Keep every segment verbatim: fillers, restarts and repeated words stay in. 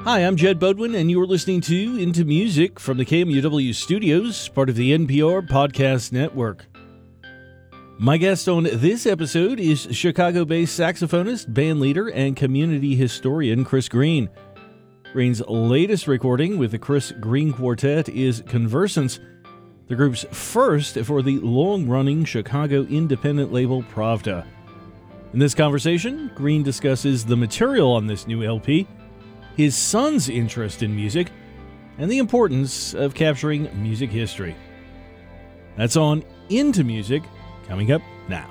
Hi, I'm Jed Bodwin, and you are listening to Into Music from the K M U W studios, part of the N P R Podcast Network. My guest on this episode is Chicago-based saxophonist, bandleader, and community historian Chris Green. Green's latest recording with the Chris Green Quartet is Conversants, the group's first for the long-running Chicago independent label Pravda. In this conversation, Green discusses the material on this new L P, his son's interest in music, and the importance of capturing music history. That's on Into Music, coming up now.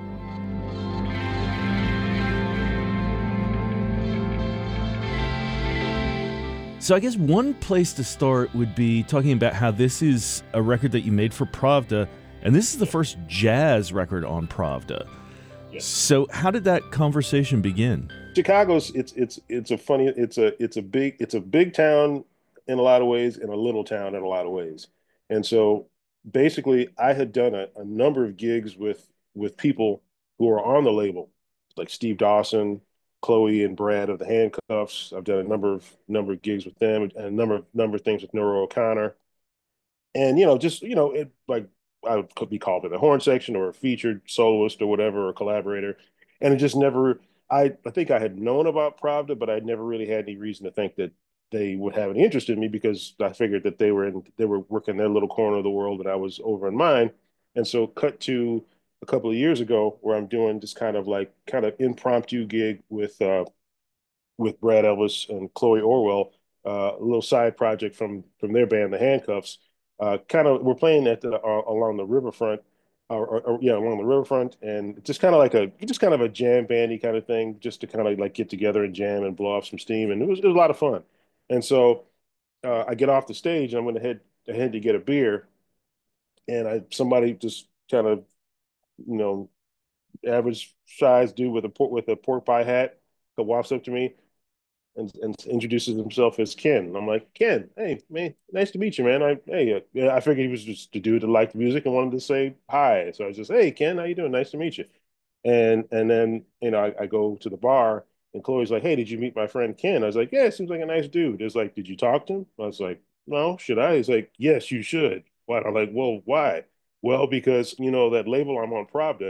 So I guess one place to start would be talking about how this is a record that you made for Pravda, and this is the first jazz record on Pravda. Yes. So how did that conversation begin? Chicago's it's it's it's a funny it's a it's a big it's a big town in a lot of ways and a little town in a lot of ways. And so basically I had done a, a number of gigs with with people who are on the label, like Steve Dawson, Chloe and Brad of the Handcuffs. I've done a number of number of gigs with them and a number of number of things with Nora O'Connor. And you know, just you know, it like I could be called in a horn section or a featured soloist or whatever or collaborator. And it just never I, I think I had known about Pravda, but I never really had any reason to think that they would have any interest in me because I figured that they were in they were working their little corner of the world and I was over in mine. And so cut to a couple of years ago where I'm doing this kind of like kind of impromptu gig with uh with Brad Elvis and Chloe Orwell, uh, a little side project from from their band, The Handcuffs. Uh, kind of, we're playing at the, uh, along the riverfront, or, or, or, yeah, along the riverfront, and just kind of like a just kind of a jam bandy kind of thing, just to kind of like get together and jam and blow off some steam, and it was it was a lot of fun. And so uh, I get off the stage, and I'm going to head ahead to get a beer, and I somebody just kind of you know average size dude with a pork with a pork pie hat that walks up to me and, and introduces himself as Ken. And I'm like, Ken, hey man, nice to meet you, man. I hey, uh, yeah, I figured he was just a dude that liked music and wanted to say hi. So I was just, hey Ken, how you doing? Nice to meet you. And and then you know I, I go to the bar and Chloe's like, hey, did you meet my friend Ken? I was like, yeah, seems like a nice dude. It's like, did you talk to him? I was like, no, should I? He's like, yes, you should. Why? I'm like, well, why? Well, because you know that label I'm on, Pravda,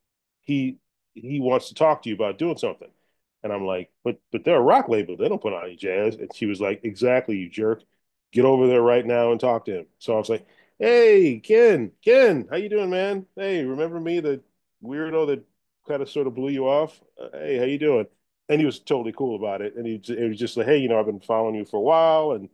he he wants to talk to you about doing something. And I'm like, but but they're a rock label. They don't put on any jazz. And she was like, exactly, you jerk. Get over there right now and talk to him. So I was like, hey, Ken, Ken, how you doing, man? Hey, remember me, the weirdo that kind of sort of blew you off? Uh, hey, how you doing? And he was totally cool about it. And he it was just like, hey, you know, I've been following you for a while, and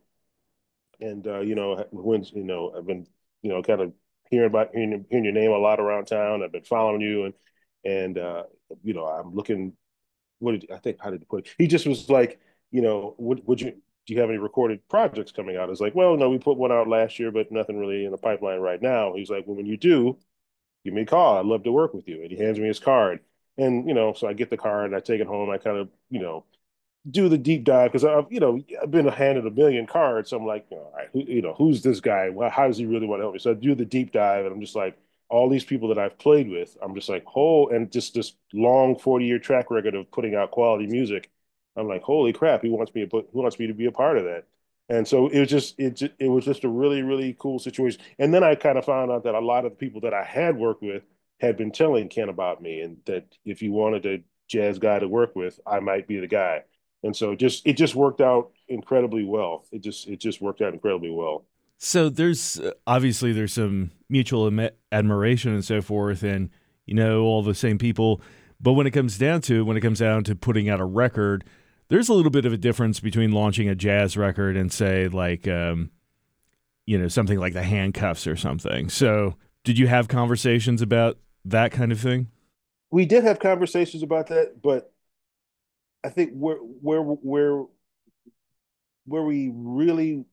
and uh, you know, when you know, I've been, you know, kind of hearing about hearing, hearing your name a lot around town. I've been following you, and and uh, you know, I'm looking. What did I think? How did he put it? He just was like, you know, would would you do you have any recorded projects coming out? It's like, well, no, we put one out last year, but nothing really in the pipeline right now. He's like, well, when you do, give me a call. I'd love to work with you. And he hands me his card, and you know, so I get the card, and I take it home. I kind of, you know, do the deep dive because I've you know I've been handed a million cards. So I'm like, all right, who, you know, who's this guy? Well, how does he really want to help me? So I do the deep dive, and I'm just like, all these people that I've played with, I'm just like, oh, and just this long forty year track record of putting out quality music. I'm like, holy crap, he wants me to put, he wants me to be a part of that. And so it was just it it was just a really really cool situation. And then I kind of found out that a lot of the people that I had worked with had been telling Ken about me, and that if you wanted a jazz guy to work with, I might be the guy. And so just it just worked out incredibly well. It just it just worked out incredibly well. So there's uh, obviously there's some mutual am- admiration and so forth, and you know all the same people. But when it comes down to when it comes down to putting out a record, there's a little bit of a difference between launching a jazz record and say like um, you know something like the Handcuffs or something. So did you have conversations about that kind of thing? We did have conversations about that, but I think where where where where we really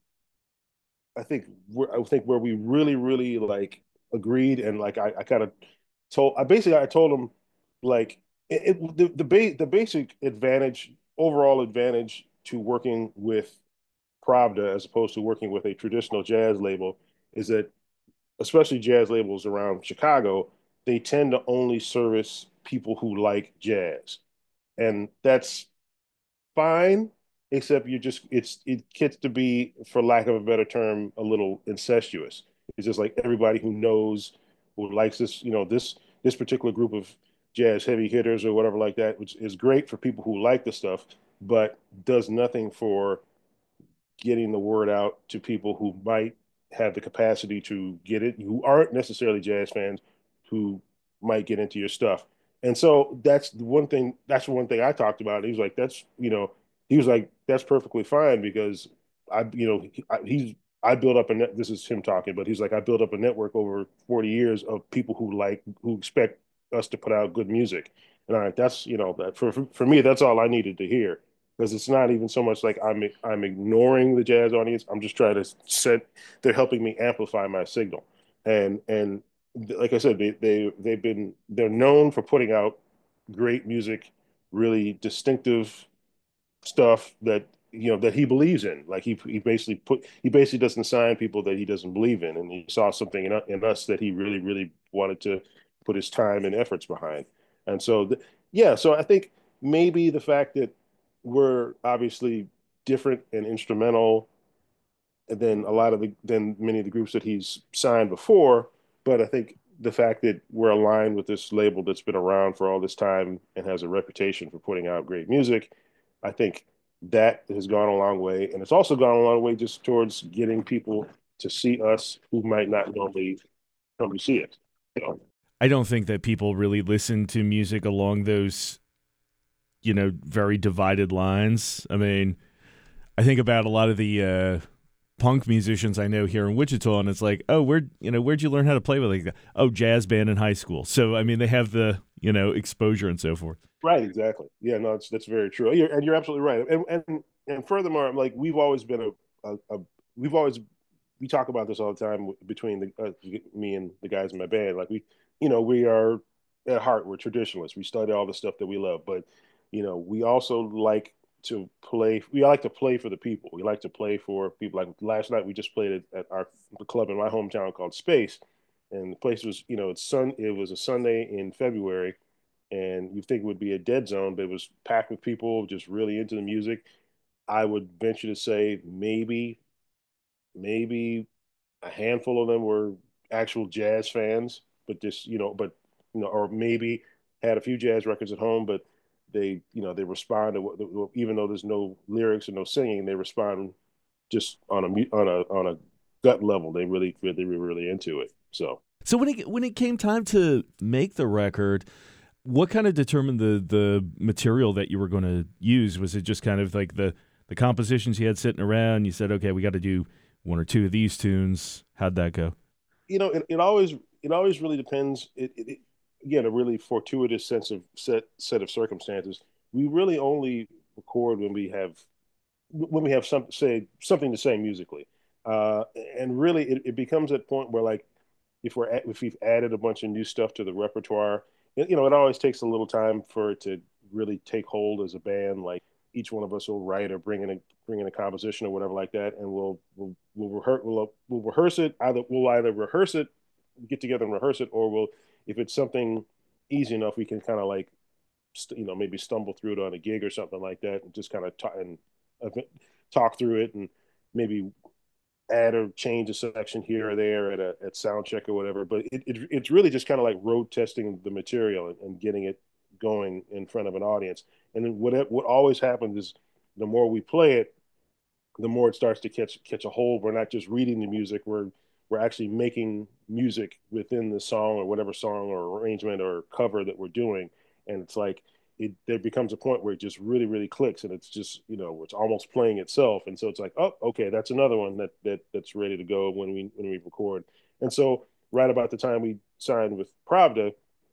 I think where I think where we really really like agreed and like I, I kind of told I basically I told him like it, it the the, ba- the basic advantage overall advantage to working with Pravda as opposed to working with a traditional jazz label is that especially jazz labels around Chicago, they tend to only service people who like jazz. And that's fine, except you just it's it gets to be, for lack of a better term, a little incestuous. It's just like everybody who knows, who likes this, you know, this this particular group of jazz heavy hitters or whatever like that, which is great for people who like the stuff, but does nothing for getting the word out to people who might have the capacity to get it, who aren't necessarily jazz fans, who might get into your stuff. And so that's the one thing. That's one thing I talked about. He was like, "That's you know," he was like, "That's perfectly fine because I, you know, I, he's I built up a net. This is him talking, but he's like, I built up a network over forty years of people who like who expect us to put out good music. And all right, that's you know, that for for me, that's all I needed to hear because it's not even so much like I'm I'm ignoring the jazz audience. I'm just trying to set. They're helping me amplify my signal, and and like I said, they they they've been they're known for putting out great music, really distinctive stuff that you know that he believes in. Like he he basically put he basically doesn't sign people that he doesn't believe in, and he saw something in, in us that he really really wanted to put his time and efforts behind. And so, the, yeah, so I think maybe the fact that we're obviously different and instrumental than a lot of the than many of the groups that he's signed before, but I think the fact that we're aligned with this label that's been around for all this time and has a reputation for putting out great music, I think that has gone a long way. And it's also gone a long way just towards getting people to see us who might not normally come to see it. You know? I don't think that people really listen to music along those, you know, very divided lines. I mean, I think about a lot of the uh, punk musicians I know here in Wichita, and it's like, oh, where you know, where'd you learn how to play with like that? Oh, jazz band in high school. So I mean, they have the you know exposure and so forth. Right, exactly. Yeah, no, it's that's very true. You're, and you're absolutely right. And and and furthermore, like we've always been a, a, a we've always we talk about this all the time between the uh, me and the guys in my band. Like we, you know, we are at heart we're traditionalists. We study all the stuff that we love, but you know, we also like to play. We like to play for the people. We like to play for people. Like last night, we just played at, at our club in my hometown called Space, and the place was, you know, it's sun. It was a Sunday in February, and you think it would be a dead zone, but it was packed with people just really into the music. I would venture to say maybe, maybe a handful of them were actual jazz fans, but just you know, but you know, or maybe had a few jazz records at home, but they you know they respond to what, even though there's no lyrics and no singing, they respond just on a on a on a gut level. They really really really really into it. So So when it when it came time to make the record, what kind of determined the the material that you were going to use? Was it just kind of like the the compositions you had sitting around? You said, okay, we got to do one or two of these tunes. How'd that go? you know, it, it always it always really depends. It, it, it again a really fortuitous sense of set set of circumstances. We really only record when we have when we have some say something to say musically, uh, and really it, it becomes that point where like if we're at, if we've added a bunch of new stuff to the repertoire, you know, it always takes a little time for it to really take hold as a band. Like each one of us will write or bring in a bring in a composition or whatever like that, and we'll we'll we'll rehearse we'll, we'll rehearse it. Either we'll either rehearse it, get together and rehearse it, or we'll if it's something easy enough, we can kind of like you know maybe stumble through it on a gig or something like that, and just kind of talk and uh, talk through it and maybe add or change a section here or there at a at sound check or whatever. But it, it it's really just kind of like road testing the material and, and getting it going in front of an audience. And then what what always happens is the more we play it, the more it starts to catch catch a hold. We're not just reading the music; we're we're actually making music within the song or whatever song or arrangement or cover that we're doing. And it's like it there becomes a point where it just really really clicks, and it's just you know it's almost playing itself. And so it's like, oh, okay, that's another one that that that's ready to go when we when we record. And so right about the time we signed with Pravda,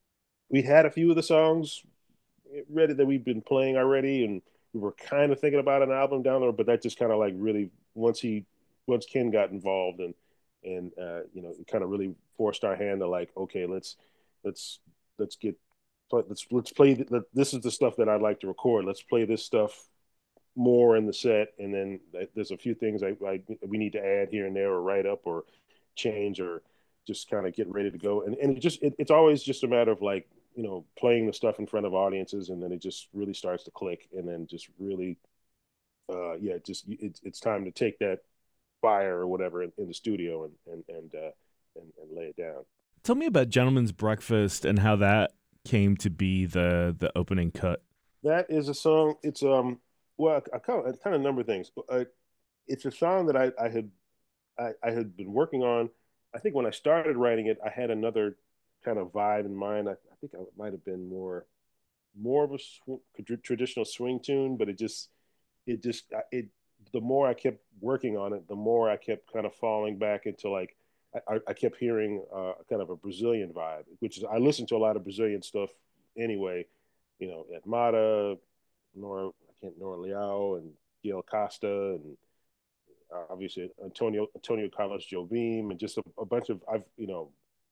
we had a few of the songs ready that we've been playing already, and we were kind of thinking about an album down there, but that just kind of like really once he once Ken got involved and and uh, you know it kind of really forced our hand to like okay let's let's let's get let's let's play this is the stuff that I'd like to record. Let's play this stuff more in the set, and then there's a few things I, I we need to add here and there or write up or change or just kind of get ready to go. And and it just it, it's always just a matter of like you know playing the stuff in front of audiences, and then it just really starts to click, and then just really uh, yeah, just it's it's time to take that fire or whatever in, in the studio and and and, uh, and and lay it down. Tell me about Gentleman's Breakfast and how that came to be the the opening cut. That is a song. It's um well, I kind of, kind of number of things. Uh, it's a song that I I had I, I had been working on. I think when I started writing it, I had another kind of vibe in mind. I, I think I might have been more more of a sw- traditional swing tune, but it just it just it the more I kept working on it, the more I kept kind of falling back into like I, I kept hearing uh, kind of a Brazilian vibe, which is I listen to a lot of Brazilian stuff anyway. You know, at Mata, Nora I can't Nora Leao and Gail Costa and uh, obviously Antonio Antonio Carlos Jobim and just a, a bunch of I've you know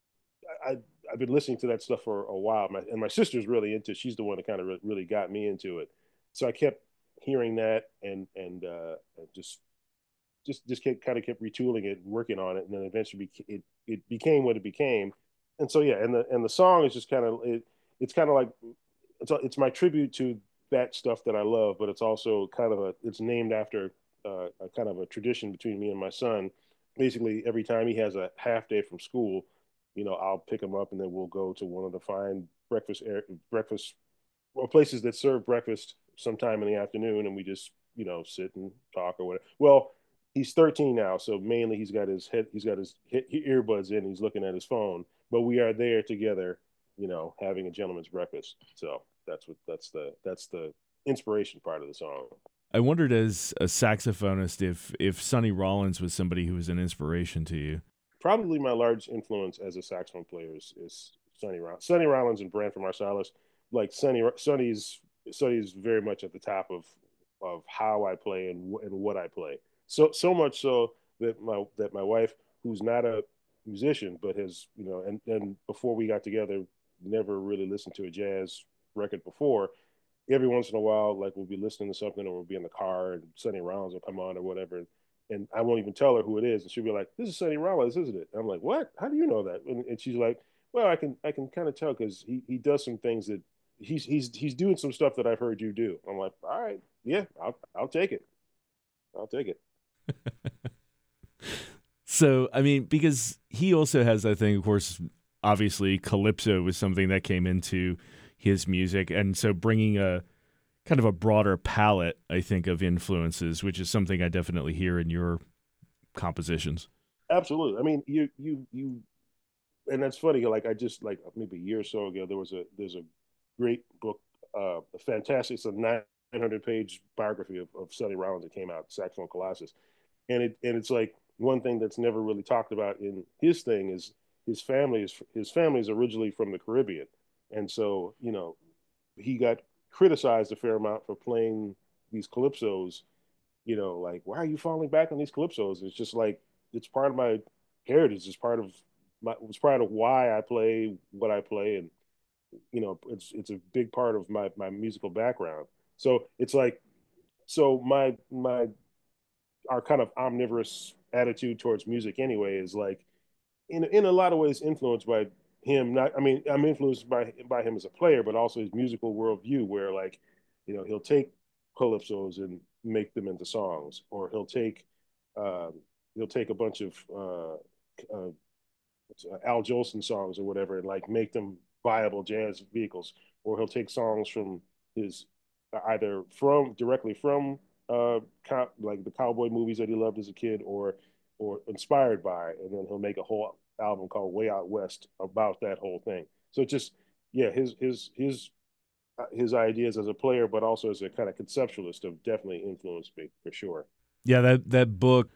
I I've been listening to that stuff for a while. My and my sister's really into. She's the one that kind of re- really got me into it. So I kept hearing that and and uh, just just just kept, kind of kept retooling it and working on it, and then eventually it it became what it became. And so yeah, and the and the song is just kind of it, it's kind of like it's it's my tribute to that stuff that I love, but it's also kind of a it's named after uh, a kind of a tradition between me and my son. Basically, every time he has a half day from school, you know, I'll pick him up and then we'll go to one of the fine breakfast breakfast well places that serve breakfast sometime in the afternoon, and we just you know sit and talk or whatever. Well, he's thirteen now, so mainly he's got his head he's got his earbuds in, he's looking at his phone, but we are there together, you know, having a gentleman's breakfast. So that's what that's the that's the inspiration part of the song. I wondered as a saxophonist if if Sonny Rollins was somebody who was an inspiration to you. Probably my large influence as a saxophone player is, is Sonny Rollins. Sonny Rollins and Branford Marsalis. Like Sonny, Sonny's Sonny's very much at the top of of how I play and and what I play. So so much so that my that my wife, who's not a musician but has you know, and and before we got together, never really listened to a jazz record before. Every once in a while, like we'll be listening to something or we'll be in the car and Sonny Rollins will come on or whatever. And I won't even tell her who it is. And she'll be like, this is Sonny Rollins, isn't it? And I'm like, what? How do you know that? And, and she's like, well, I can I can kind of tell because he, he does some things that he's he's he's doing some stuff that I've heard you do. I'm like, all right, yeah, I'll I'll take it. I'll take it. So, I mean, because he also has that thing, of course, obviously calypso was something that came into his music. And so bringing a kind of a broader palette, I think, of influences, which is something I definitely hear in your compositions. Absolutely. I mean, you you you and that's funny. Like I just like maybe a year or so ago, there was a there's a great book, uh, a fantastic, it's a nine hundred page biography of, of Sonny Rollins that came out, Saxophone Colossus, and it and it's like one thing that's never really talked about in his thing is his family is his family is originally from the Caribbean, and so you know he got criticized a fair amount for playing these calypsos. You know, like why are you falling back on these calypsos? It's just like it's part of my heritage. It's part of my it's part of why I play what I play, and you know, it's it's a big part of my my musical background. So it's like so my my our kind of omnivorous attitude towards music anyway is like in in a lot of ways influenced by him. Not I mean I'm influenced by by him as a player, but also his musical worldview, where like you know he'll take calypsos and make them into songs, or he'll take um, he'll take a bunch of uh, uh, Al Jolson songs or whatever and like make them viable jazz vehicles, or he'll take songs from his either from directly from uh co- like the cowboy movies that he loved as a kid, or or inspired by, and then he'll make a whole album called Way Out West about that whole thing. So just yeah, his his his uh, his ideas as a player, but also as a kind of conceptualist, have definitely influenced me for sure. Yeah, that that book,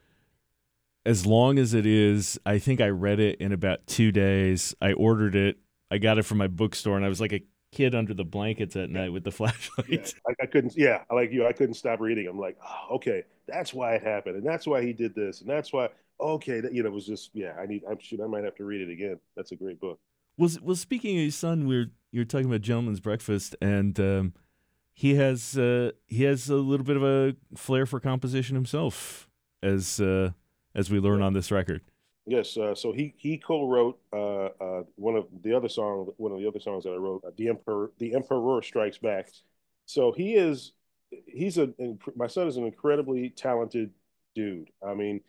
as long as it is, I think I read it in about two days. I ordered it. I got it from my bookstore, and I was like a kid under the blankets at night with the flashlight. Yeah, I, I couldn't. Yeah, like you, I couldn't stop reading. I'm like, oh, okay, that's why it happened, and that's why he did this, and that's why. Okay, that, you know, it was just yeah. I need. I'm shoot. I might have to read it again. That's a great book. Well, well, speaking of your son, we we're you're talking about Gentleman's Breakfast, and um, he has uh, he has a little bit of a flair for composition himself, as uh, as we learn Yeah. on this record. Yes. Uh, so he he co-wrote uh, uh, one of the other song, one of the other songs that I wrote, uh, "The Emperor, The Emperor Strikes Back." So he is he's a my son is an incredibly talented dude. I mean,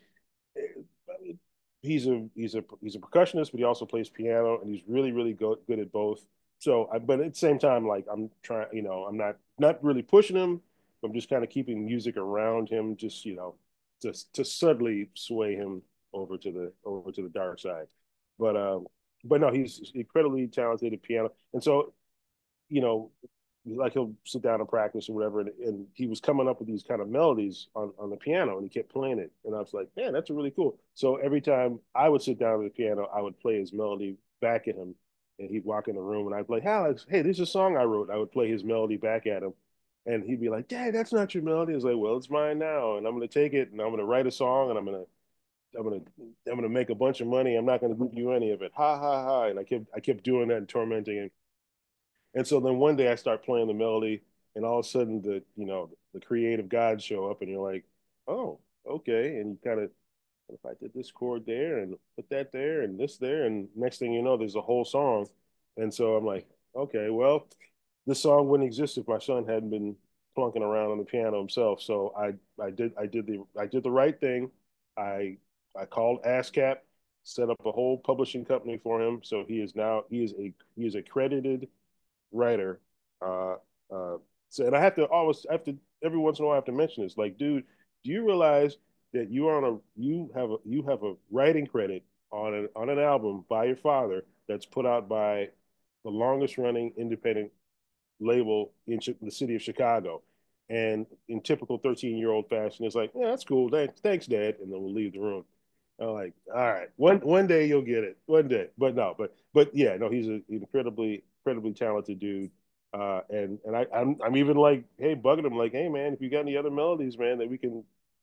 he's a he's a he's a percussionist, but he also plays piano, and he's really really go, good at both. So, I, but at the same time, like I'm trying, you know, I'm not not really pushing him. I'm just kind of keeping music around him, just you know, just to subtly sway him over to the over to the dark side. But um, but no, he's incredibly talented at piano, and so you know, like he'll sit down and practice or whatever, and, and he was coming up with these kind of melodies on, on the piano, and he kept playing it, and I was like, man, that's really cool. So every time I would sit down at the piano, I would play his melody back at him, and he'd walk in the room, and I'd play, Alex, hey, this is a song I wrote. I would play his melody back at him, and he'd be like, Dad, that's not your melody. I was like, well, it's mine now, and I'm going to take it, and I'm going to write a song, and I'm going to I'm gonna I'm gonna make a bunch of money. I'm not gonna give you any of it. Ha ha ha. And I kept I kept doing that and tormenting him. And so then one day I start playing the melody, and all of a sudden the you know the creative gods show up, and you're like, oh, okay. And you kind of, if I did this chord there and put that there and this there, and next thing you know, there's a whole song. And so I'm like, okay, well, this song wouldn't exist if my son hadn't been plunking around on the piano himself. So I I did I did the I did the right thing. I I called ASCAP, set up a whole publishing company for him. So he is now he is a he is accredited writer. Uh, uh, so, and I have to always, I have to, every once in a while, I have to mention this. Like, dude, do you realize that you are on a, you have a, you have a writing credit on an on an album by your father that's put out by the longest running independent label in the city of Chicago. And in typical thirteen year old fashion, it's like, yeah, that's cool. Thanks, thanks, Dad. And then we'll leave the room. I'm like, all right, one one day you'll get it, one day. But no, but but yeah, no, he's an incredibly incredibly talented dude. Uh, and and I I'm I'm even like, hey, bugging him like, hey man, if you got any other melodies, man, that we can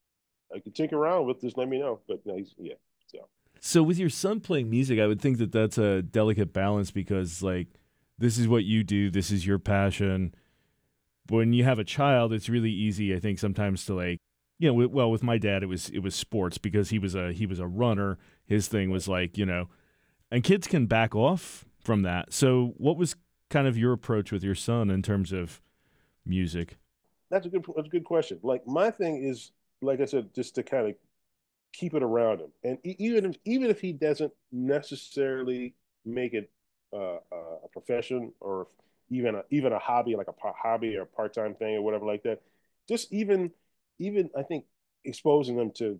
I can tinker around with, just let me know. But no, he's yeah. So So with your son playing music, I would think that that's a delicate balance because like this is what you do, this is your passion. When you have a child, it's really easy, I think, sometimes to like, you know, well, with my dad, it was it was sports because he was a he was a runner. His thing was like, you know, and kids can back off from that. So, what was kind of your approach with your son in terms of music? that's a good that's a good question. Like my thing is, like I said, just to kind of keep it around him. And even if even if he doesn't necessarily make it uh, a profession or even a, even a hobby, like a hobby or a part time thing or whatever like that, just even even I think exposing them to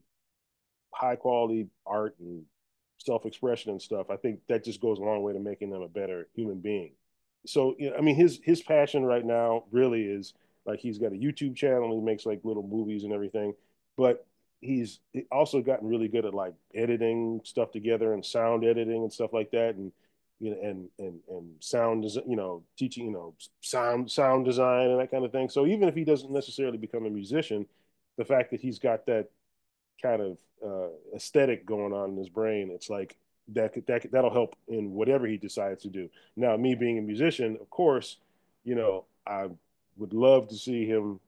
high quality art and self expression and stuff, I think that just goes a long way to making them a better human being. So, you know, I mean, his his passion right now really is like he's got a YouTube channel. He makes like little movies and everything, but he's also gotten really good at like editing stuff together and sound editing and stuff like that, and you know, and and and sound, you know, teaching, you know, sound sound design and that kind of thing. So even if he doesn't necessarily become a musician, the fact that he's got that kind of uh, aesthetic going on in his brain, it's like that could, that could, that'll help in whatever he decides to do. Now, me being a musician, of course, you know, I would love to see him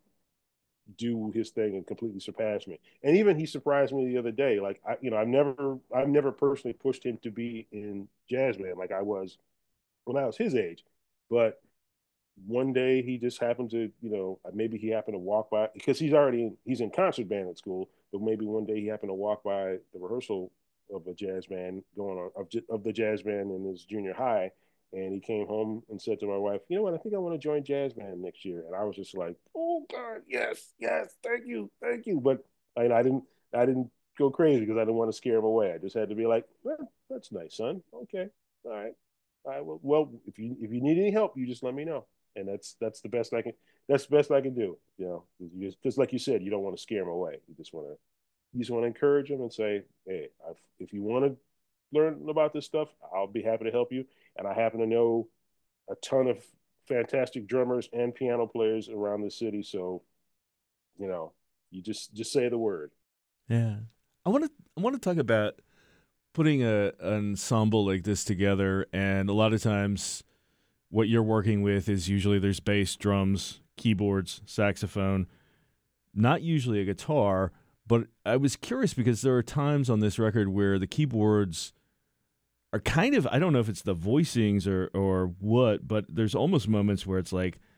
do his thing and completely surpass me. And even he surprised me the other day. Like I, you know, I've never, I've never personally pushed him to be in jazz band like I was when I was his age, but one day he just happened to, you know, maybe he happened to walk by because he's already in, he's in concert band at school, but maybe one day he happened to walk by the rehearsal of a jazz band going on of, of the jazz band in his junior high, and he came home and said to my wife, you know what, I think I want to join jazz band next year. And I was just like, oh God, yes, yes, thank you, thank you. But I, I didn't, I didn't go crazy because I didn't want to scare him away. I just had to be like, well, that's nice, son. Okay, all right, all right. Well, well, if you if you need any help, you just let me know. And that's that's the best I can that's the best I can do. You know, just, just like you said, you don't want to scare them away. You just want to you just want to encourage them and say, hey, I've, if you want to learn about this stuff, I'll be happy to help you. And I happen to know a ton of fantastic drummers and piano players around the city. So, you know, you just just say the word. Yeah, I want to I want to talk about putting a an ensemble like this together, and a lot of times what you're working with is usually there's bass, drums, keyboards, saxophone, not usually a guitar. But I was curious because there are times on this record where the keyboards are kind of, I don't know if it's the voicings or, or what, but there's almost moments where it's like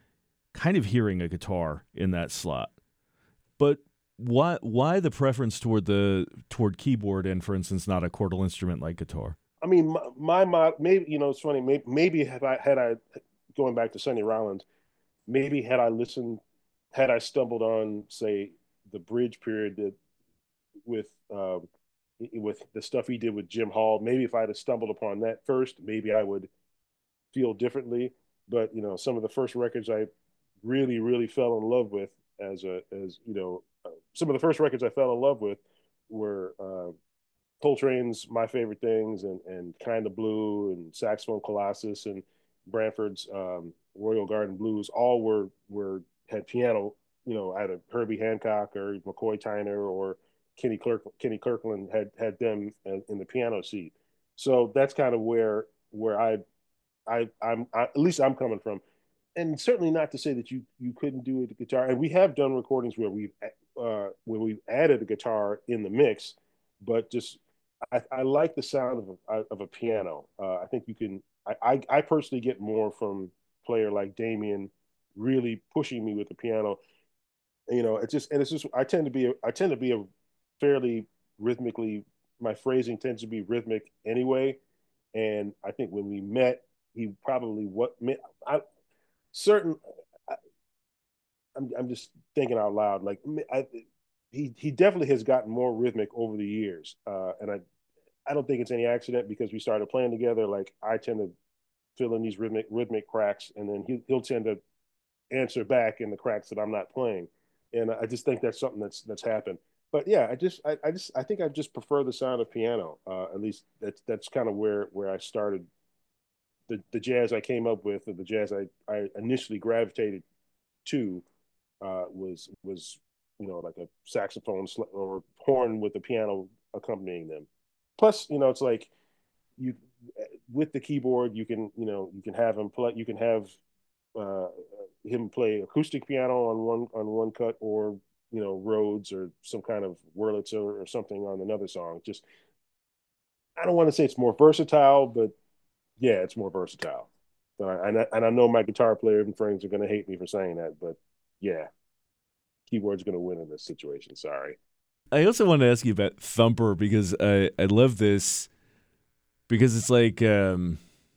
kind of hearing a guitar in that slot. But why why the preference toward the toward keyboard and, for instance, not a chordal instrument like guitar? I mean, my, my mod, maybe, you know, it's funny. Maybe, maybe had I, had I, going back to Sonny Rollins, maybe had I listened, had I stumbled on, say, the bridge period that with, um, with the stuff he did with Jim Hall, maybe if I'd have stumbled upon that first, maybe I would feel differently. But, you know, some of the first records I really, really fell in love with as a, as, you know, uh, some of the first records I fell in love with were, uh, Coltrane's My Favorite Things and and Kind of Blue and Saxophone Colossus and Branford's um, Royal Garden Blues all were were had piano, you know, either Herbie Hancock or McCoy Tyner or Kenny Clark Kenny Kirkland had had them in the piano seat. So that's kind of where where I I I'm I, at least I'm coming from, and certainly not to say that you you couldn't do it the guitar. And we have done recordings where we've uh, where we've added a guitar in the mix, but just I, I like the sound of a, of a piano. Uh, I think you can. I, I I personally get more from a player like Damien really pushing me with the piano. You know, it's just and it's just I tend to be a, I tend to be a fairly rhythmically. My phrasing tends to be rhythmic anyway, and I think when we met, he probably what I certain. I, I'm I'm just thinking out loud. Like I, he he definitely has gotten more rhythmic over the years, uh, and I I don't think it's any accident because we started playing together. Like I tend to fill in these rhythmic rhythmic cracks, and then he, he'll tend to answer back in the cracks that I'm not playing. And I just think that's something that's that's happened. But yeah, I just I, I just I think I just prefer the sound of piano. Uh, at least that's that's kind of where where I started. The the jazz I came up with, or the jazz I I initially gravitated to, uh, was was you know like a saxophone or horn with the piano accompanying them. Plus, you know, it's like you with the keyboard you can you know you can have him play you can have uh, him play acoustic piano on one on one cut or you know Rhodes or some kind of Wurlitzer or something on another song. Just I don't want to say it's more versatile, but yeah, it's more versatile. So I, and, I, and I know my guitar player and friends are going to hate me for saying that, but yeah, keyboard's going to win in this situation. Sorry. I also want to ask you about Thumper because I, I love this because it's like um,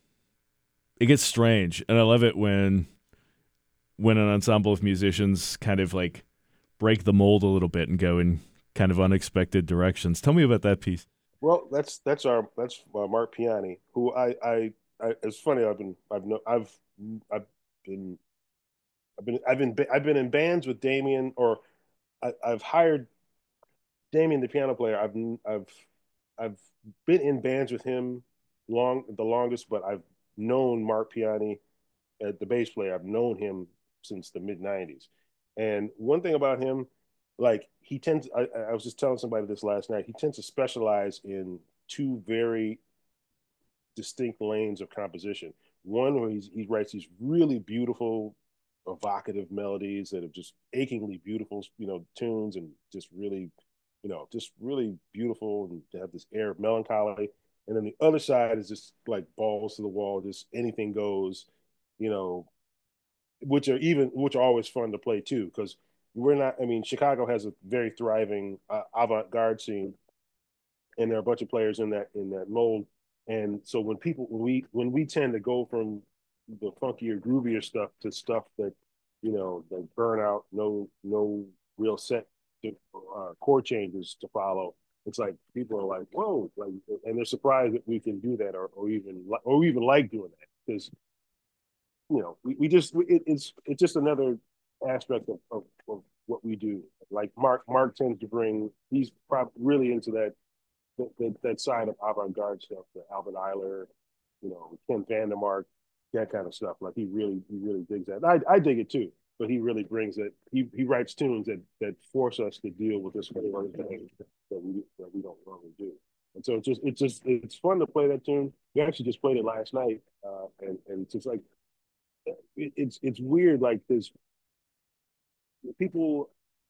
it gets strange, and I love it when when an ensemble of musicians kind of like break the mold a little bit and go in kind of unexpected directions. Tell me about that piece. Well, that's that's our that's uh, Mark Piani, who I, I I it's funny I've been I've no I've I've been I've been I've been I've been in bands with Damien or I, I've hired Damien the piano player. I've I've I've been in bands with him long the longest, but I've known Mark Piani, uh, the bass player. I've known him since the mid nineties. And one thing about him, like he tends, I, I was just telling somebody this last night. He tends to specialize in two very distinct lanes of composition. One where he's, he writes these really beautiful, evocative melodies that are just achingly beautiful, you know, tunes and just really, you know, just really beautiful and to have this air of melancholy. And then the other side is just like balls to the wall, just anything goes, you know, which are even which are always fun to play too because we're not. I mean, Chicago has a very thriving uh, avant-garde scene, and there are a bunch of players in that in that mold. And so when people when we when we tend to go from the funkier, groovier stuff to stuff that you know that burn out, no no real set to, uh, chord changes to follow. It's like people are like, whoa, like, and they're surprised that we can do that, or, or even or even like doing that because you know we, we just it, it's it's just another aspect of, of, of what we do. Like Mark Mark tends to bring he's probably really into that that, that side of avant-garde stuff, the Albert Eiler, you know, Ken Vandermark, that kind of stuff. Like he really, he really digs that. I, I dig it too, but he really brings it. He he writes tunes that that force us to deal with this kind of thing that we that we don't normally do. And so it's just it's just it's fun to play that tune. We actually just played it last night, uh, and and it's just like it, it's it's weird. Like there's people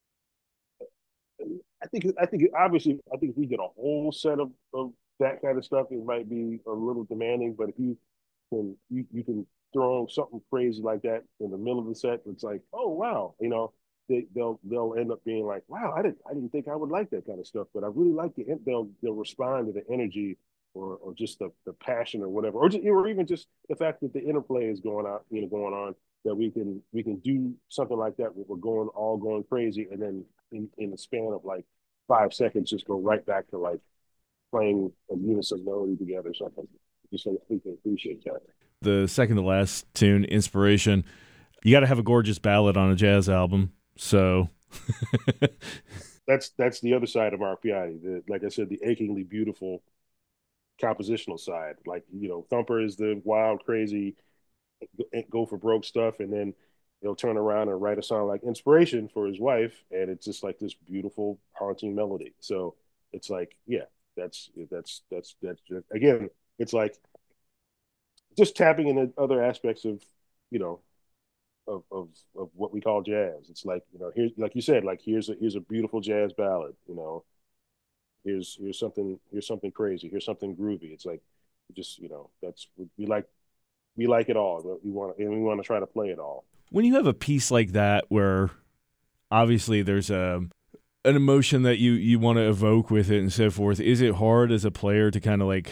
I think I think obviously I think if we get a whole set of, of that kind of stuff, it might be a little demanding. But if you can you, you can throwing something crazy like that in the middle of the set, it's like, oh wow, you know, they they'll they'll end up being like, wow, I didn't I didn't think I would like that kind of stuff, but I really like the they'll they'll respond to the energy or or just the, the passion or whatever, or just or even just the fact that the interplay is going out, you know, going on, that we can we can do something like that where we're going all going crazy, and then in, in the span of like five seconds just go right back to like playing a unison melody together or something. Just so we can appreciate that. The second to last tune, Inspiration, you got to have a gorgeous ballad on a jazz album. So that's that's the other side of R P I. The, like I said, the achingly beautiful compositional side. Like, you know, Thumper is the wild, crazy, go for broke stuff, and then he'll turn around and write a song like Inspiration for his wife, and it's just like this beautiful, haunting melody. So it's like, yeah, that's that's that's that's just, again, it's like just tapping into other aspects of, you know, of, of of what we call jazz. It's like, you know, here's, like you said, like here's a here's a beautiful jazz ballad, you know, here's here's something here's something crazy, here's something groovy. It's like, just, you know, that's we like we like it all. We want and we want to try to play it all. When you have a piece like that where obviously there's a an emotion that you you want to evoke with it and so forth, is it hard as a player to kind of like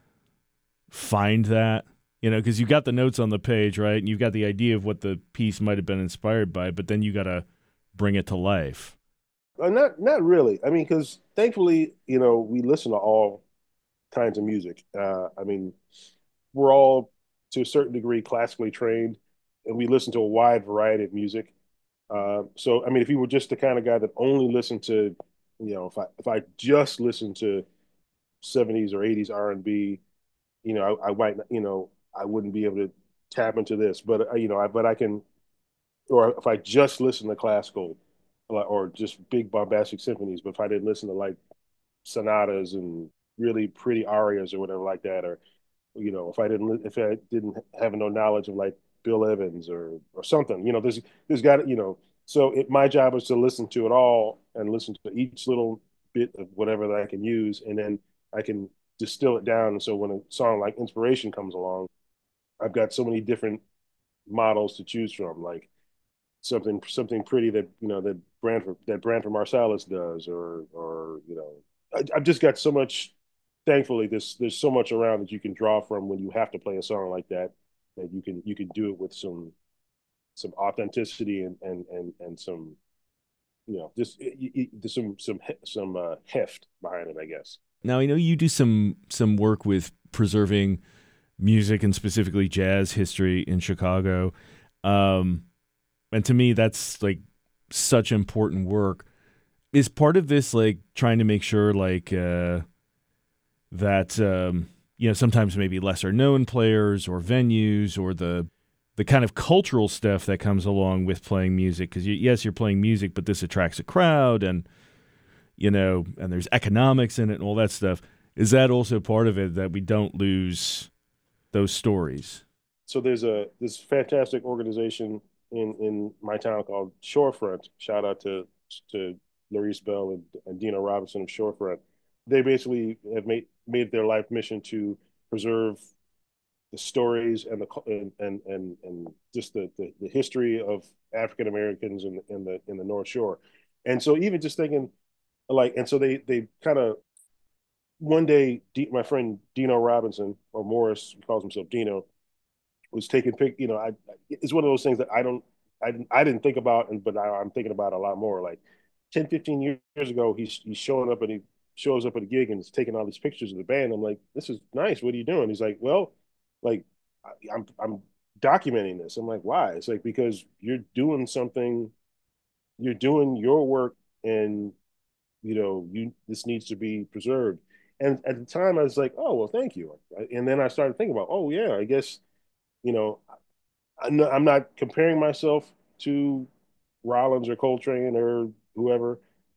find that? You know, because you got the notes on the page, right? And you've got the idea of what the piece might have been inspired by, but then you got to bring it to life. Uh, not not really. I mean, because thankfully, you know, we listen to all kinds of music. Uh, I mean, we're all to a certain degree classically trained, and we listen to a wide variety of music. Uh, so, I mean, if you were just the kind of guy that only listened to, you know, if I if I just listened to seventies or eighties R and B, you know, I, I might, you know, I wouldn't be able to tap into this, but uh, you know, I, but I can, or if I just listen to classical, or just big bombastic symphonies, but if I didn't listen to like sonatas and really pretty arias or whatever like that, or, you know, if I didn't if I didn't have no knowledge of like Bill Evans or or something, you know, there's there's got, you know, so it, my job is to listen to it all and listen to each little bit of whatever that I can use, and then I can distill it down. And so when a song like Inspiration comes along, I've got so many different models to choose from, like something something pretty that, you know, that Branford that Branford Marsalis does, or or you know, I, I've just got so much. Thankfully, there's there's so much around that you can draw from when you have to play a song like that, that you can you can do it with some some authenticity and and and and some, you know, just it, it, some some some uh, heft behind it, I guess. Now, I know you do some some work with preserving music and specifically jazz history in Chicago. Um, and to me, that's like such important work. Is part of this like trying to make sure like uh, that, um, you know, sometimes maybe lesser known players or venues or the the kind of cultural stuff that comes along with playing music? Because you, yes, you're playing music, but this attracts a crowd, and you know, and there's economics in it and all that stuff. Is that also part of it, that we don't lose those stories? So there's a this fantastic organization in in my town called Shorefront. Shout out to to Larice Bell and, and Dino Robinson of Shorefront. They basically have made made their life mission to preserve the stories and the and and and, and just the, the the history of African Americans in in the in the North Shore. And so even just thinking like, and so they they kind of one day, D, my friend Dino Robinson, or Morris, he calls himself Dino, was taking pic. You know, I it's one of those things that I don't, I didn't, I didn't think about, and but I, I'm thinking about a lot more. Like ten, fifteen years ago, he's he's showing up and he shows up at a gig and is taking all these pictures of the band. I'm like, this is nice. What are you doing? He's like, well, like I, I'm I'm documenting this. I'm like, why? It's like, because you're doing something, you're doing your work, and you know, you this needs to be preserved. And at the time, I was like, oh well, thank you. And then I started thinking about, oh yeah, I guess, you know, I'm not, I'm not comparing myself to Rollins or Coltrane or whoever,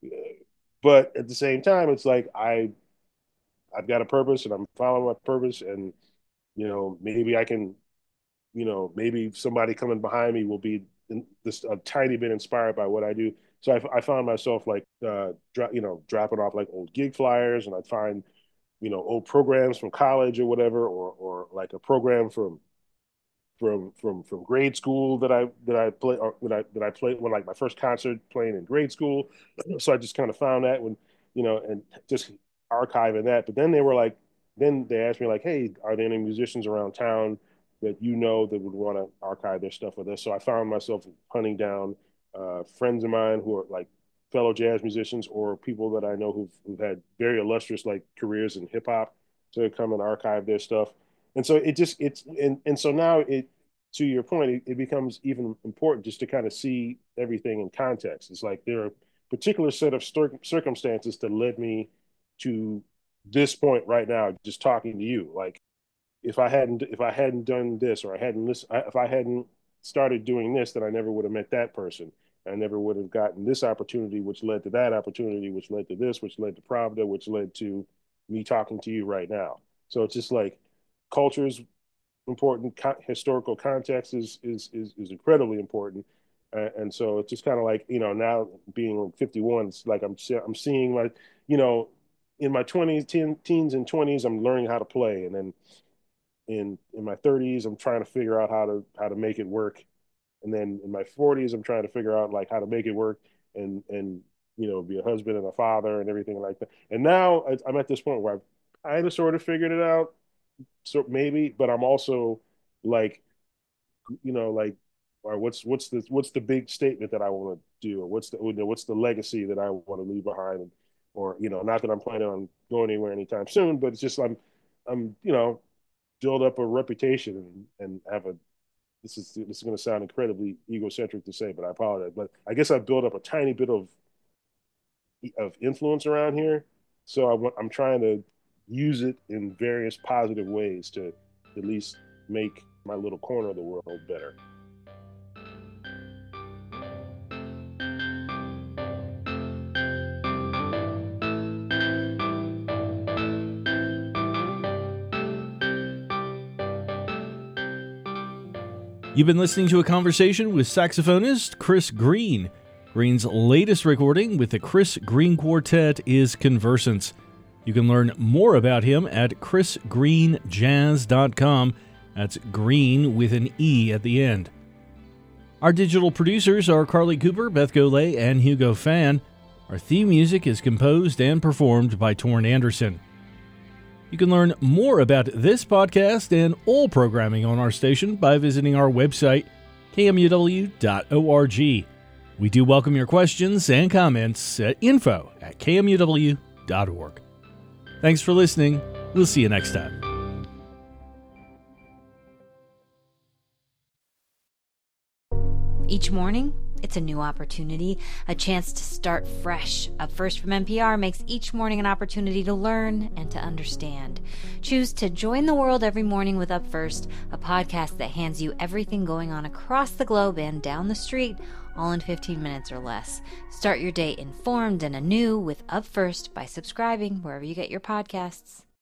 but at the same time, it's like I I've got a purpose and I'm following my purpose, and you know, maybe I can, you know, maybe somebody coming behind me will be this a tiny bit inspired by what I do. So I, I found myself like, uh, dro- you know, dropping off like old gig flyers, and I'd find, you know, old programs from college or whatever, or or like a program from from from from grade school that I that I play or that I that I played when like my first concert playing in grade school. So I just kind of found that when you know and just archiving that. But then they were like, then they asked me like, hey, are there any musicians around town that you know that would want to archive their stuff with us? So I found myself hunting down uh, friends of mine who are like fellow jazz musicians or people that I know who've, who've had very illustrious like careers in hip hop to come and archive their stuff. And so it just it's and and so now it to your point it, it becomes even important just to kind of see everything in context. It's like there are particular set of circumstances that led me to this point right now just talking to you. Like if I hadn't if I hadn't done this or I hadn't listened if I hadn't started doing this, then I never would have met that person. I never would have gotten this opportunity, which led to that opportunity, which led to this, which led to Pravda, which led to me talking to you right now. So it's just like culture is important. Co- historical context is is is, is incredibly important. Uh, and so it's just kind of like you know now being fifty-one, it's like I'm I'm seeing like you know in my twenties, teen, teens and twenties, I'm learning how to play, and then in in my thirties, I'm trying to figure out how to how to make it work, and then in my forties, I'm trying to figure out like how to make it work and and you know be a husband and a father and everything like that. And now I'm at this point where I've kind of sort of figured it out, so maybe, but I'm also like you know like or what's what's the what's the big statement that I want to do, or what's the what's the legacy that I want to leave behind, and, or you know not that I'm planning on going anywhere anytime soon, but it's just I'm I'm you know build up a reputation and, and have a this is this is going to sound incredibly egocentric to say, but I apologize. But I guess I've built up a tiny bit of of influence around here, so I, I'm trying to use it in various positive ways to at least make my little corner of the world better. You've been listening to a conversation with saxophonist Chris Green. Green's latest recording with the Chris Green Quartet is Conversants. You can learn more about him at chris green jazz dot com. That's green with an E at the end. Our digital producers are Carly Cooper, Beth Golay, and Hugo Fan. Our theme music is composed and performed by Torn Anderson. You can learn more about this podcast and all programming on our station by visiting our website, k m u w dot org. We do welcome your questions and comments at info at k m u w dot org. Thanks for listening. We'll see you next time. Each morning, it's a new opportunity, a chance to start fresh. Up First from N P R makes each morning an opportunity to learn and to understand. Choose to join the world every morning with Up First, a podcast that hands you everything going on across the globe and down the street, all in fifteen minutes or less. Start your day informed and anew with Up First by subscribing wherever you get your podcasts.